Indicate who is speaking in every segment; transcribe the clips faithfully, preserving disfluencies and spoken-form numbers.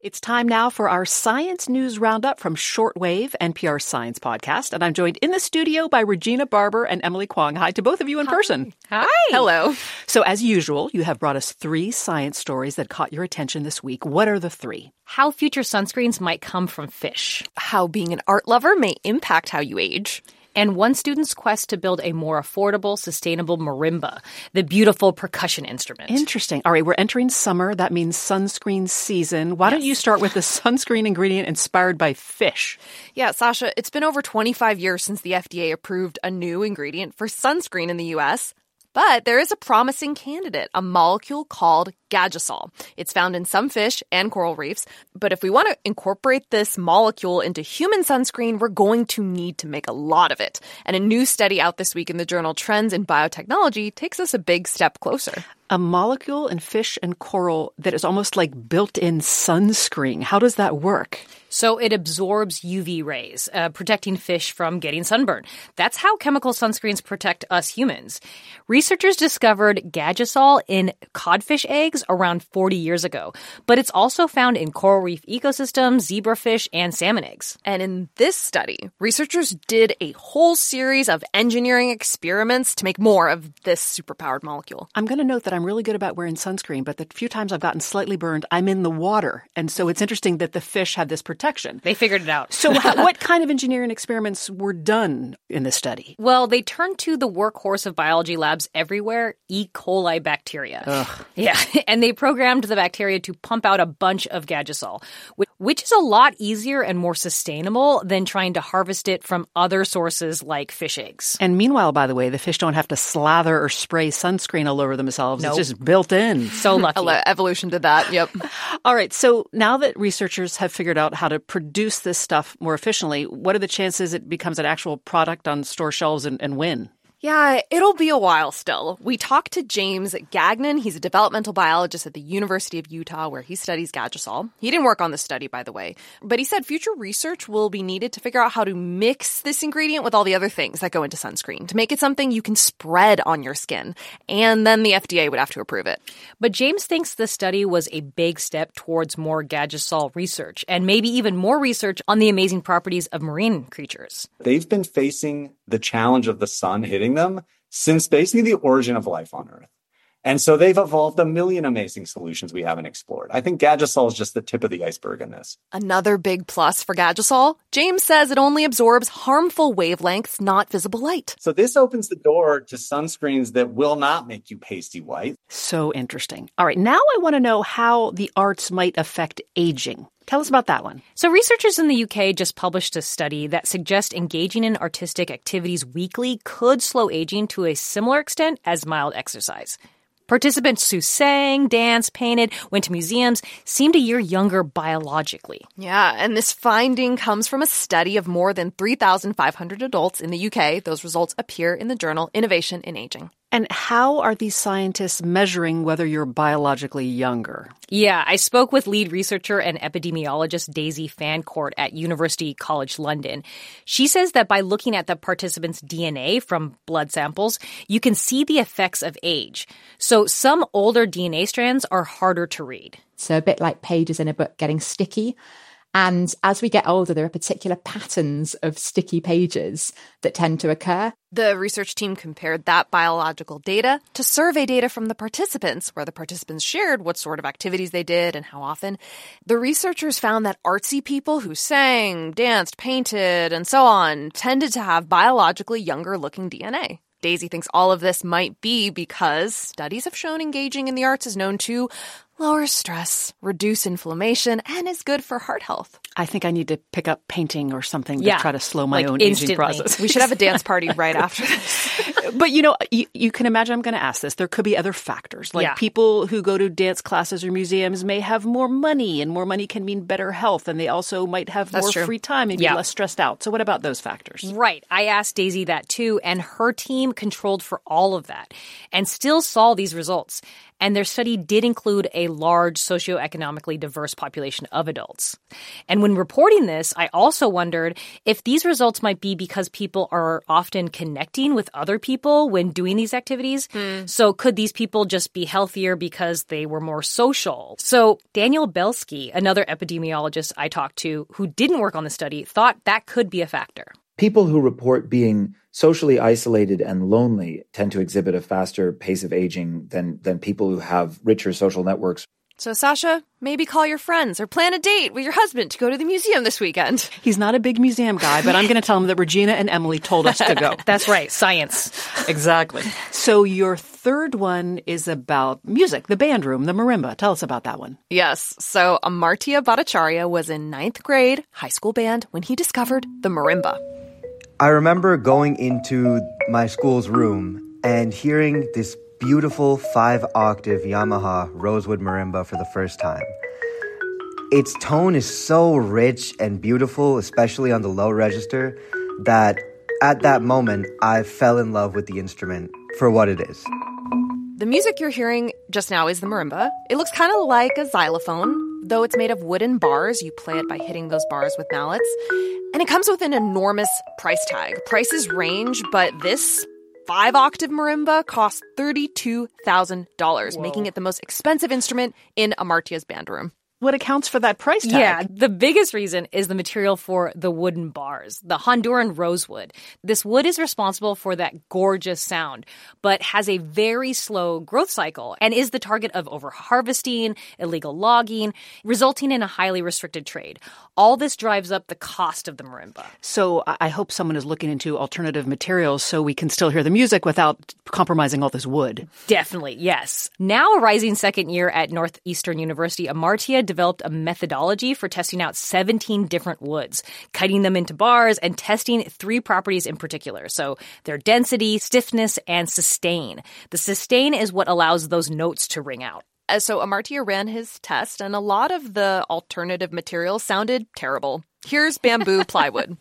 Speaker 1: It's time now for our Science News Roundup from Shortwave, N P R's science podcast. And I'm joined in the studio by Regina Barber and Emily Kwong. Hi to both of you in
Speaker 2: Hi.
Speaker 1: person.
Speaker 2: Hi.
Speaker 3: Hello.
Speaker 1: So as usual, you have brought us three science stories that caught your attention this week. What are the three?
Speaker 2: How future sunscreens might come from fish.
Speaker 3: How being an art lover may impact how you age.
Speaker 2: And one student's quest to build a more affordable, sustainable marimba, the beautiful percussion instrument.
Speaker 1: Interesting. All right, we're entering summer. That means sunscreen season. Why
Speaker 2: Yes.
Speaker 1: don't you start with the sunscreen ingredient inspired by fish?
Speaker 3: Yeah, Sasha, it's been over twenty-five years since the F D A approved a new ingredient for sunscreen in the U S, but there is a promising candidate, a molecule called Gagisol. It's found in some fish and coral reefs, but if we want to incorporate this molecule into human sunscreen, we're going to need to make a lot of it. And a new study out this week in the journal Trends in Biotechnology takes us a big step closer.
Speaker 1: A molecule in fish and coral that is almost like built-in sunscreen. How does that work?
Speaker 2: So it absorbs U V rays, uh, protecting fish from getting sunburned. That's how chemical sunscreens protect us humans. Researchers discovered Gagisol in codfish eggs around forty years ago, but it's also found in coral reef ecosystems, zebrafish, and salmon eggs.
Speaker 3: And in this study, researchers did a whole series of engineering experiments to make more of this superpowered molecule.
Speaker 1: I'm going to note that I'm really good about wearing sunscreen, but the few times I've gotten slightly burned, I'm in the water. And so it's interesting that the fish have this protection.
Speaker 2: They figured it out.
Speaker 1: So how, what kind of engineering experiments were done in this study?
Speaker 2: Well, they turned to the workhorse of biology labs everywhere, E. coli bacteria.
Speaker 1: Ugh.
Speaker 2: Yeah, and they programmed the bacteria to pump out a bunch of Gagisol, which is a lot easier and more sustainable than trying to harvest it from other sources like fish eggs.
Speaker 1: And meanwhile, by the way, the fish don't have to slather or spray sunscreen all over themselves.
Speaker 2: Nope.
Speaker 1: It's just built in.
Speaker 2: So lucky.
Speaker 3: Evolution did that, yep.
Speaker 1: All right, so now that researchers have figured out how to produce this stuff more efficiently, what are the chances it becomes an actual product on store shelves and, and when?
Speaker 3: Yeah, it'll be a while still. We talked to James Gagnon. He's a developmental biologist at the University of Utah, where he studies Gagisol. He didn't work on this study, by the way, but he said future research will be needed to figure out how to mix this ingredient with all the other things that go into sunscreen to make it something you can spread on your skin. And then the F D A would have to approve it.
Speaker 2: But James thinks the study was a big step towards more Gagisol research and maybe even more research on the amazing properties of marine creatures.
Speaker 4: They've been facing the challenge of the sun hitting them since basically the origin of life on Earth. And so they've evolved a million amazing solutions we haven't explored. I think Gagisol is just the tip of the iceberg in this.
Speaker 3: Another big plus for Gagisol, James says it only absorbs harmful wavelengths, not visible light.
Speaker 4: So this opens the door to sunscreens that will not make you pasty white.
Speaker 1: So interesting. All right, now I want to know how the arts might affect aging. Tell us about that one.
Speaker 2: So researchers in the U K just published a study that suggests engaging in artistic activities weekly could slow aging to a similar extent as mild exercise. Participants who sang, danced, painted, went to museums seemed a year younger biologically.
Speaker 3: Yeah, and this finding comes from a study of more than three thousand five hundred adults in the U K. Those results appear in the journal Innovation in Aging.
Speaker 1: And how are these scientists measuring whether you're biologically younger?
Speaker 2: Yeah, I spoke with lead researcher and epidemiologist Daisy Fancourt at University College London. She says that by looking at the participants' D N A from blood samples, you can see the effects of age. So some older D N A strands are harder to read.
Speaker 5: So a bit like pages in a book getting sticky. And as we get older, there are particular patterns of sticky pages that tend to occur.
Speaker 3: The research team compared that biological data to survey data from the participants, where the participants shared what sort of activities they did and how often. The researchers found that artsy people who sang, danced, painted, and so on tended to have biologically younger-looking D N A. Daisy thinks all of this might be because studies have shown engaging in the arts is known to lower stress, reduce inflammation, and is good for heart health.
Speaker 1: I think I need to pick up painting or something to
Speaker 2: Yeah,
Speaker 1: try to slow my
Speaker 2: like
Speaker 1: own
Speaker 2: instantly.
Speaker 1: aging process.
Speaker 3: We should have a dance party right after this.
Speaker 1: But, you know, you, you can imagine I'm going to ask this. There could be other factors. Like
Speaker 2: Yeah.
Speaker 1: people who go to dance classes or museums may have more money, and more money can mean better health. And they also might have
Speaker 3: That's
Speaker 1: more
Speaker 3: true.
Speaker 1: free time and
Speaker 2: Yeah.
Speaker 1: be less stressed out. So what about those factors?
Speaker 2: Right. I asked Daisy that too, and her team controlled for all of that and still saw these results. And their study did include a large socioeconomically diverse population of adults. And when reporting this, I also wondered if these results might be because people are often connecting with other people when doing these activities. Mm. So could these people just be healthier because they were more social? So Daniel Belsky, another epidemiologist I talked to who didn't work on the study, thought that could be a factor.
Speaker 6: People who report being socially isolated and lonely tend to exhibit a faster pace of aging than, than people who have richer social networks.
Speaker 3: So, Sasha, maybe call your friends or plan a date with your husband to go to the museum this weekend.
Speaker 1: He's not a big museum guy, but I'm going to tell him that Regina and Emily told us to go.
Speaker 2: That's right. Science.
Speaker 1: Exactly. So your third one is about music, the band room, the marimba. Tell us about that one.
Speaker 3: Yes. So Amartya Bhattacharya was in ninth grade high school band when he discovered the marimba.
Speaker 7: I remember going into my school's room and hearing this beautiful five-octave Yamaha Rosewood marimba for the first time. Its tone is so rich and beautiful, especially on the low register, that at that moment, I fell in love with the instrument for what it is.
Speaker 3: The music you're hearing just now is the marimba. It looks kind of like a xylophone, though it's made of wooden bars. You play it by hitting those bars with mallets. And it comes with an enormous price tag. Prices range, but this five-octave marimba costs thirty-two thousand dollars, making it the most expensive instrument in Amartya's band room.
Speaker 1: What accounts for that price tag?
Speaker 2: Yeah, the biggest reason is the material for the wooden bars, the Honduran rosewood. This wood is responsible for that gorgeous sound, but has a very slow growth cycle and is the target of over-harvesting, illegal logging, resulting in a highly restricted trade. All this drives up the cost of the marimba.
Speaker 1: So I hope someone is looking into alternative materials so we can still hear the music without compromising all this wood.
Speaker 2: Definitely, yes. Now a rising second year at Northeastern University, Amartya developed a methodology for testing out seventeen different woods, cutting them into bars and testing three properties in particular. So their density, stiffness, and sustain. The sustain is what allows those notes to ring out.
Speaker 3: Uh, so Amartya ran his test, and a lot of the alternative materials sounded terrible. Here's bamboo plywood.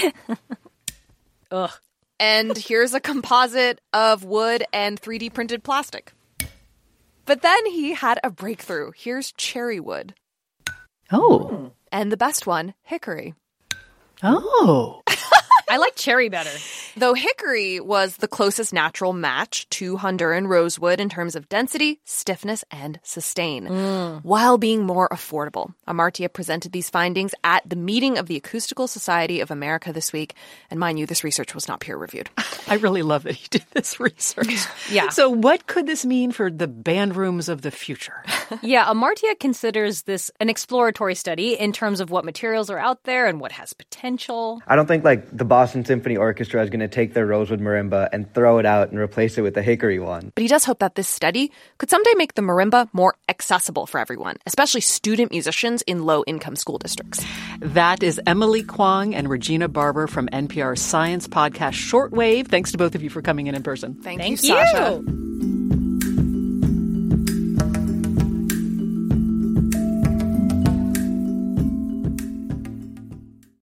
Speaker 2: Ugh.
Speaker 3: And here's a composite of wood and three D printed plastic. But then he had a breakthrough. Here's cherry wood.
Speaker 1: Oh.
Speaker 3: And the best one, hickory.
Speaker 1: Oh.
Speaker 2: I like cherry better.
Speaker 3: Though hickory was the closest natural match to Honduran rosewood in terms of density, stiffness, and sustain, mm. while being more affordable. Amartya presented these findings at the meeting of the Acoustical Society of America this week. And mind you, this research was not peer-reviewed.
Speaker 1: I really love that he did this research.
Speaker 2: Yeah.
Speaker 1: So what could this mean for the band rooms of the future?
Speaker 2: Yeah, Amartya considers this an exploratory study in terms of what materials are out there and what has potential.
Speaker 7: I don't think like the Boston Symphony Orchestra is going to take their rosewood marimba and throw it out and replace it with the hickory one.
Speaker 3: But he does hope that this study could someday make the marimba more accessible for everyone, especially student musicians in low-income school districts.
Speaker 1: That is Emily Kwong and Regina Barber from N P R's science podcast Shortwave. Thanks to both of you for coming in in person.
Speaker 3: Thank,
Speaker 2: Thank
Speaker 3: you, Sasha.
Speaker 2: You.